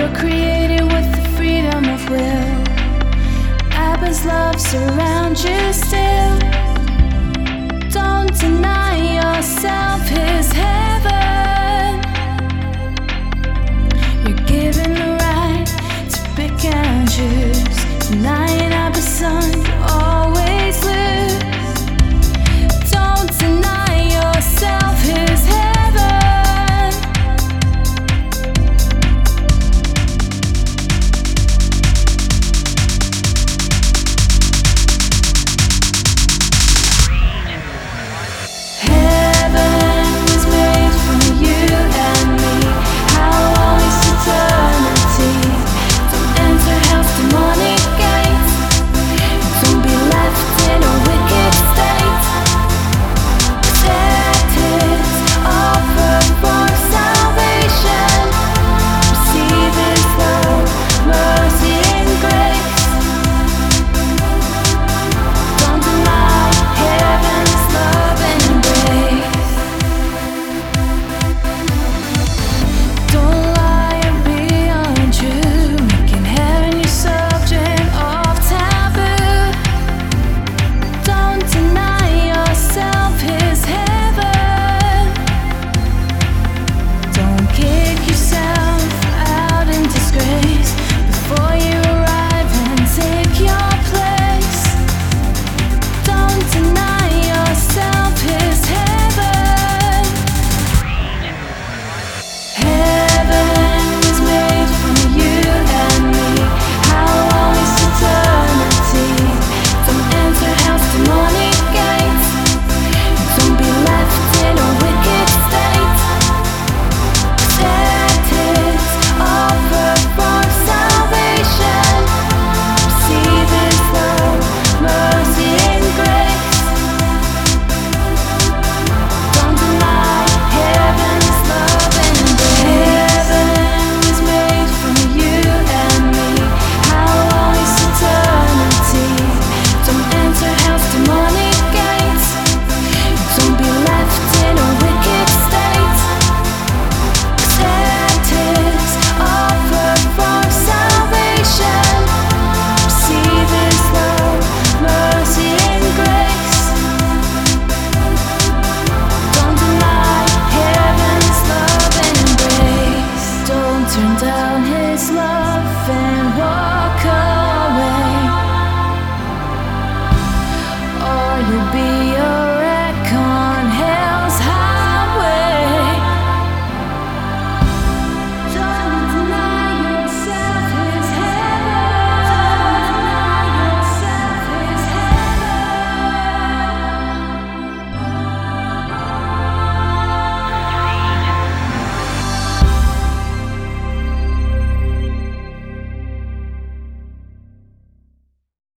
were created with the freedom of will. Abba's love surrounds you still. Don't deny yourself his heaven. You're given the right to pick and choose. Denying Abba's son, you always lose. Don't deny yourself his heaven. Turn down his love.